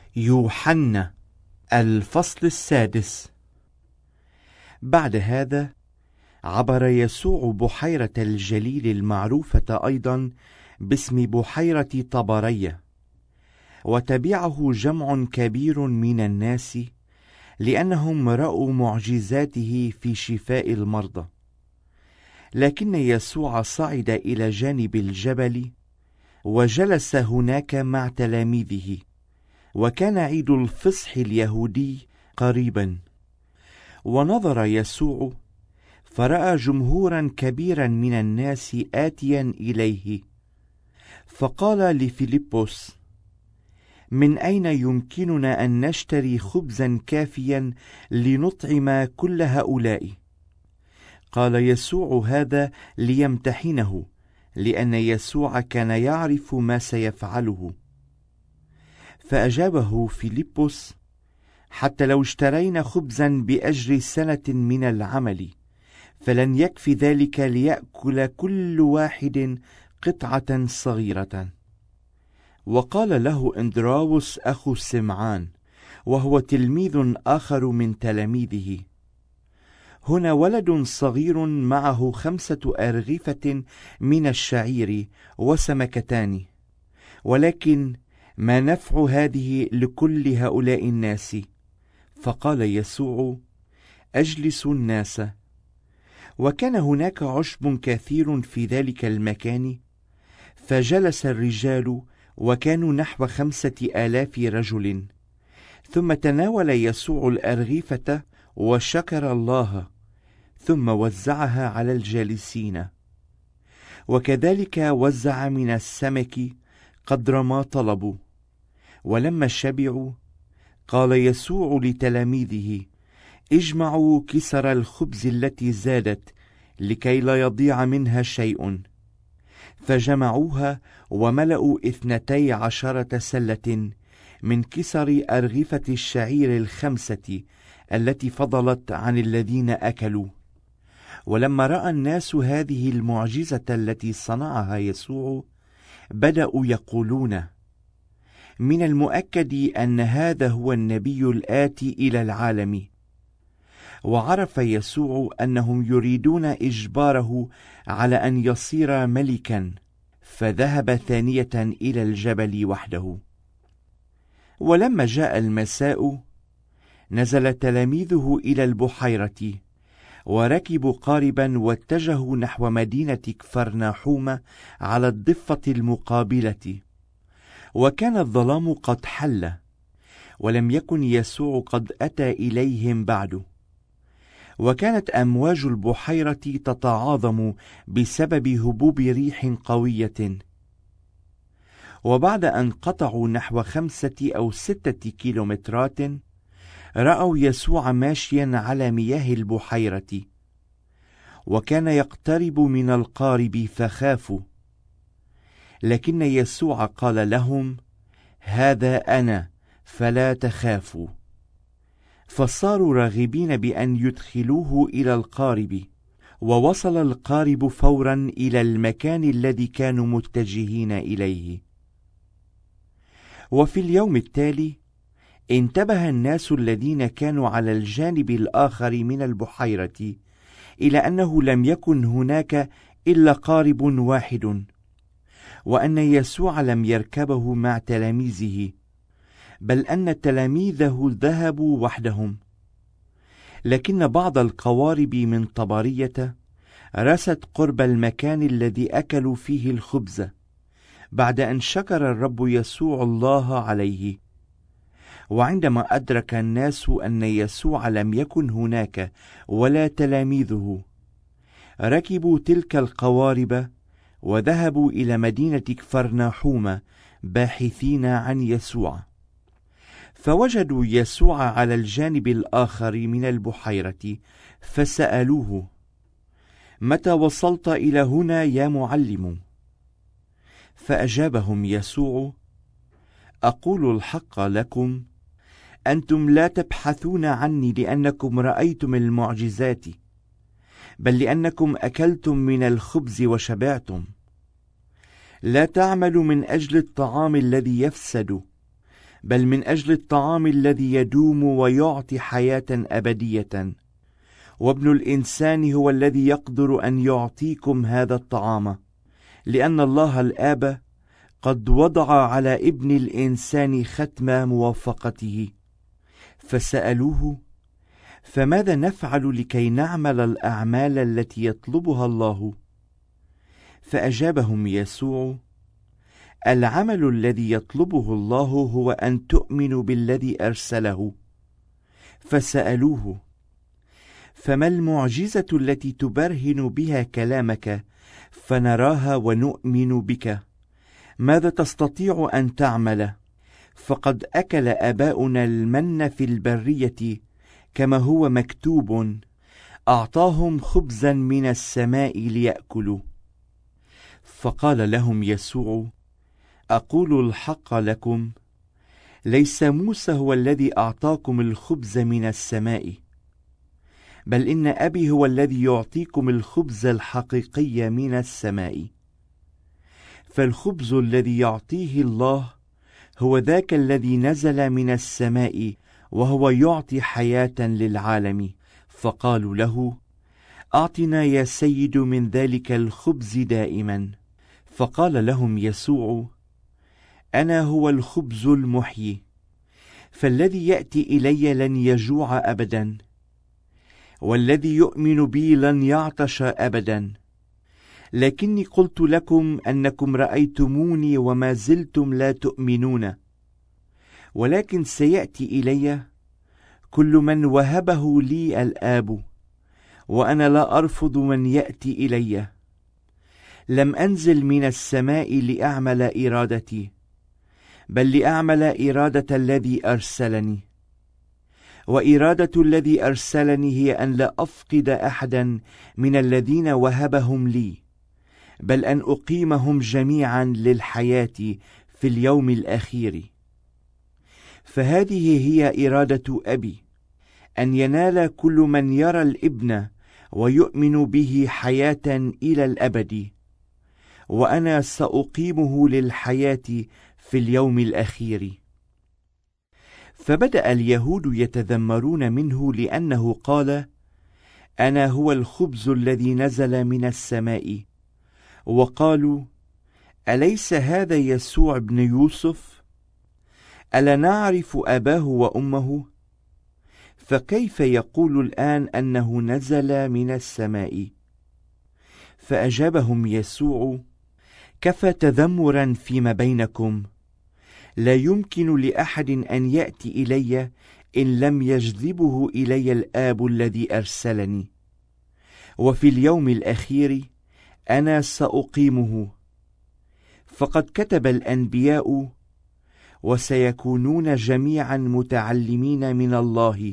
يوحنا الفصل 6. بعد هذا عبر يسوع بحيرة الجليل المعروفة أيضا باسم بحيرة طبرية، وتبعه جمع كبير من الناس لأنهم رأوا معجزاته في شفاء المرضى. لكن يسوع صعد إلى جانب الجبل وجلس هناك مع تلاميذه، وكان عيد الفصح اليهودي قريبا. ونظر يسوع فرأى جمهورا كبيرا من الناس آتيا إليه، فقال لفيلبس: من أين يمكننا أن نشتري خبزا كافيا لنطعم كل هؤلاء؟ قال يسوع هذا ليمتحنه، لأن يسوع كان يعرف ما سيفعله. فأجابه فيلبس: حتى لو اشترينا خبزا بأجر سنة من العمل فلن يكفي ذلك ليأكل كل واحد قطعة صغيرة. وقال له إندراوس أخو سمعان، وهو تلميذ آخر من تلاميذه: هنا ولد صغير معه 5 أرغفة من الشعير وسمكتان، ولكن ما نفع هذه لكل هؤلاء الناس؟ فقال يسوع: أجلسوا الناس. وكان هناك عشب كثير في ذلك المكان، فجلس الرجال وكانوا نحو 5000 رجل. ثم تناول يسوع الأرغفة وشكر الله، ثم وزعها على الجالسين، وكذلك وزع من السمك قدر ما طلبوا. ولما شبعوا قال يسوع لتلاميذه: اجمعوا كسر الخبز التي زادت لكي لا يضيع منها شيء. فجمعوها وملأوا 12 سلة من كسر أرغفة الشعير 5 التي فضلت عن الذين أكلوا. ولما رأى الناس هذه المعجزة التي صنعها يسوع بدأوا يقولون: من المؤكد أن هذا هو النبي الآتي إلى العالم. وعرف يسوع أنهم يريدون إجباره على أن يصير ملكا، فذهب ثانية إلى الجبل وحده. ولما جاء المساء نزل تلاميذه إلى البحيرة، وركبوا قاربا واتجهوا نحو مدينة كفرناحوم على الضفة المقابلة. وكان الظلام قد حل، ولم يكن يسوع قد أتى إليهم بعد. وكانت أمواج البحيرة تتعاظم بسبب هبوب ريح قوية. وبعد أن قطعوا نحو 5 أو 6 كيلومترات رأوا يسوع ماشيا على مياه البحيرة، وكان يقترب من القارب فخافوا. لكن يسوع قال لهم: هذا أنا، فلا تخافوا. فصاروا راغبين بأن يدخلوه إلى القارب، ووصل القارب فورا إلى المكان الذي كانوا متجهين إليه. وفي اليوم التالي انتبه الناس الذين كانوا على الجانب الآخر من البحيرة إلى أنه لم يكن هناك إلا قارب واحد، وأن يسوع لم يركبه مع تلاميذه، بل أن تلاميذه ذهبوا وحدهم. لكن بعض القوارب من طبرية رست قرب المكان الذي أكلوا فيه الخبز، بعد أن شكر الرب يسوع الله عليه. وعندما أدرك الناس أن يسوع لم يكن هناك ولا تلاميذه، ركبوا تلك القوارب وذهبوا إلى مدينة كفرناحوم باحثين عن يسوع. فوجدوا يسوع على الجانب الآخر من البحيرة، فسألوه: متى وصلت إلى هنا يا معلم؟ فأجابهم يسوع: أقول الحق لكم، أنتم لا تبحثون عني لأنكم رأيتم المعجزات، بل لأنكم أكلتم من الخبز وشبعتم. لا تعملوا من أجل الطعام الذي يفسد، بل من أجل الطعام الذي يدوم ويعطي حياة أبدية. وابن الإنسان هو الذي يقدر أن يعطيكم هذا الطعام، لأن الله الآب قد وضع على ابن الإنسان ختم موافقته. فسألوه: فماذا نفعل لكي نعمل الأعمال التي يطلبها الله؟ فأجابهم يسوع: العمل الذي يطلبه الله هو أن تؤمنوا بالذي أرسله. فسألوه: فما المعجزة التي تبرهن بها كلامك فنراها ونؤمن بك؟ ماذا تستطيع أن تعمل؟ فقد أكل آباؤنا المن في البرية، كما هو مكتوب: أعطاهم خبزا من السماء ليأكلوا. فقال لهم يسوع: أقول الحق لكم، ليس موسى هو الذي أعطاكم الخبز من السماء، بل إن أبي هو الذي يعطيكم الخبز الحقيقي من السماء. فالخبز الذي يعطيه الله هو ذاك الذي نزل من السماء، وهو يعطي حياة للعالم. فقالوا له: أعطنا يا سيد من ذلك الخبز دائما. فقال لهم يسوع: أنا هو الخبز المحيي، فالذي يأتي إلي لن يجوع أبدا، والذي يؤمن بي لن يعطش أبدا. لكني قلت لكم أنكم رأيتموني وما زلتم لا تؤمنون، ولكن سيأتي إلي كل من وهبه لي الآب، وأنا لا أرفض من يأتي إلي. لم أنزل من السماء لأعمل إرادتي، بل لأعمل إرادة الذي أرسلني. وإرادة الذي أرسلني هي أن لا أفقد أحدا من الذين وهبهم لي، بل أن أقيمهم جميعا للحياة في اليوم الأخير. فهذه هي إرادة أبي، أن ينال كل من يرى الابن ويؤمن به حياة إلى الأبد، وأنا سأقيمه للحياة في اليوم الأخير. فبدأ اليهود يتذمرون منه لأنه قال: أنا هو الخبز الذي نزل من السماء. وقالوا: أليس هذا يسوع ابن يوسف؟ ألا نعرف أباه وأمه؟ فكيف يقول الآن أنه نزل من السماء؟ فأجابهم يسوع: كفى تذمرا فيما بينكم، لا يمكن لأحد أن يأتي إلي إن لم يجذبه إلي الآب الذي أرسلني، وفي اليوم الأخير أنا سأقيمه. فقد كتب الأنبياء: وسيكونون جميعا متعلمين من الله.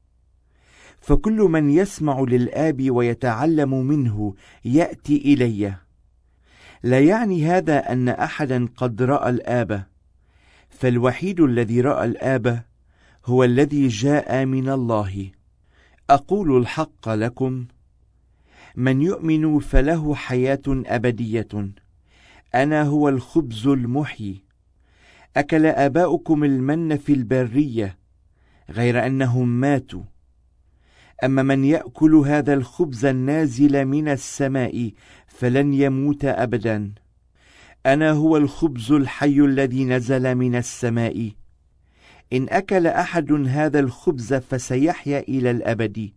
فكل من يسمع للآب ويتعلم منه يأتي إلي. لا يعني هذا أن أحدا قد رأى الآب، فالوحيد الذي رأى الآب هو الذي جاء من الله. أقول الحق لكم، من يؤمن فله حياة أبدية. أنا هو الخبز المحيي. أكل آباؤكم المن في البرية، غير أنهم ماتوا. أما من يأكل هذا الخبز النازل من السماء فلن يموت أبدا. أنا هو الخبز الحي الذي نزل من السماء. إن أكل أحد هذا الخبز فسيحيا إلى الأبد.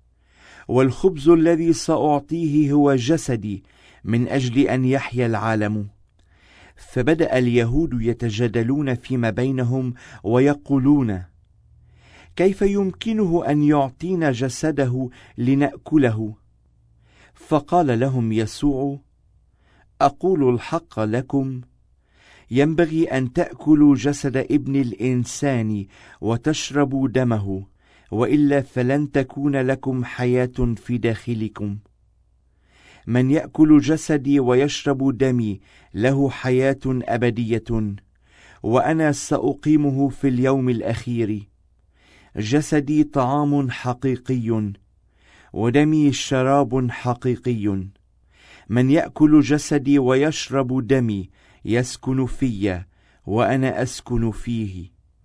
والخبز الذي سأعطيه هو جسدي من أجل أن يحيا العالم. فبدأ اليهود يتجادلون فيما بينهم ويقولون: كيف يمكنه أن يعطينا جسده لنأكله؟ فقال لهم يسوع: أقول الحق لكم، ينبغي أن تأكلوا جسد ابن الإنسان وتشربوا دمه، وإلا فلن تكون لكم حياة في داخلكم. من يأكل جسدي ويشرب دمي له حياة أبدية، وأنا سأقيمه في اليوم الأخير. جسدي طعام حقيقي، ودمي شراب حقيقي. من يأكل جسدي ويشرب دمي يسكن في، وأنا أسكن فيه.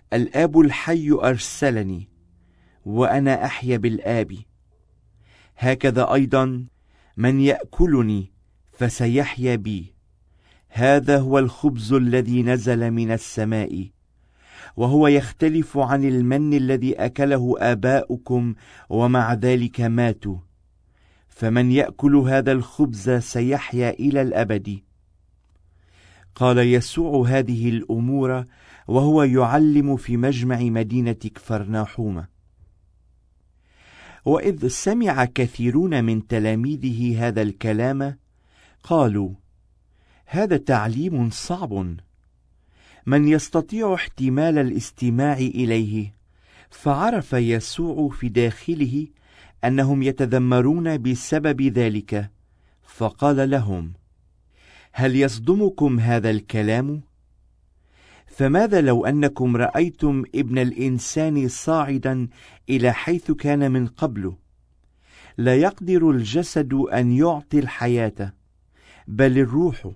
الآب الحي أرسلني، وأنا أحيا بالآب. هكذا أيضا من يأكلني فسيحيا بي. هذا هو الخبز الذي نزل من السماء، وهو يختلف عن المن الذي أكله آباؤكم ومع ذلك ماتوا. فمن يأكل هذا الخبز سيحيا إلى الأبد. قال يسوع هذه الأمور وهو يعلم في مجمع مدينة كفرناحوم. وإذ سمع كثيرون من تلاميذه هذا الكلام قالوا: هذا تعليم صعب، من يستطيع احتمال الاستماع إليه؟ فعرف يسوع في داخله أنهم يتذمرون بسبب ذلك، فقال لهم: هل يصدمكم هذا الكلام؟ فماذا لو أنكم رأيتم ابن الإنسان صاعدا إلى حيث كان من قبل؟ لا يقدر الجسد أن يعطي الحياة، بل الروح.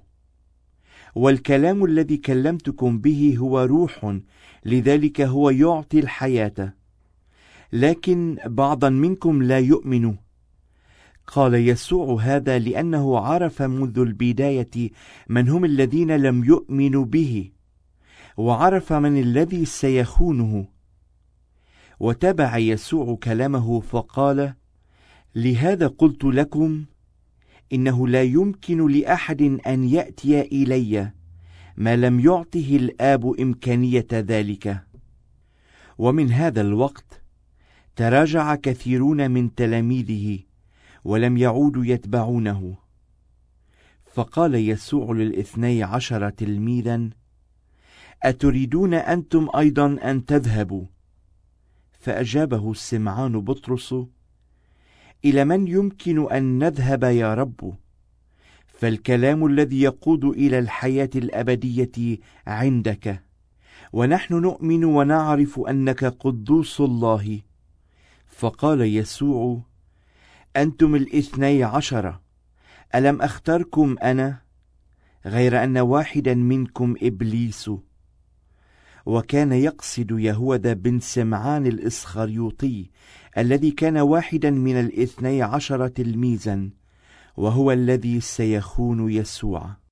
والكلام الذي كلمتكم به هو روح، لذلك هو يعطي الحياة. لكن بعضا منكم لا يؤمن. قال يسوع هذا لأنه عرف منذ البداية من هم الذين لم يؤمنوا به، وعرف من الذي سيخونه. وتبع يسوع كلامه فقال: لهذا قلت لكم إنه لا يمكن لأحد أن يأتي إلي ما لم يعطه الآب إمكانية ذلك. ومن هذا الوقت تراجع كثيرون من تلاميذه ولم يعودوا يتبعونه. فقال يسوع لل12 تلميذا: أتريدون أنتم أيضا أن تذهبوا؟ فأجابه سمعان بطرس: إلى من يمكن أن نذهب يا رب؟ فالكلام الذي يقود إلى الحياة الأبدية عندك، ونحن نؤمن ونعرف أنك قدوس الله. فقال يسوع: أنتم 12، ألم أختركم أنا؟ غير أن واحدا منكم إبليس. وكان يقصد يهوذا بن سمعان الإسخريوطي الذي كان واحدا من 12 تلميذا، وهو الذي سيخون يسوع.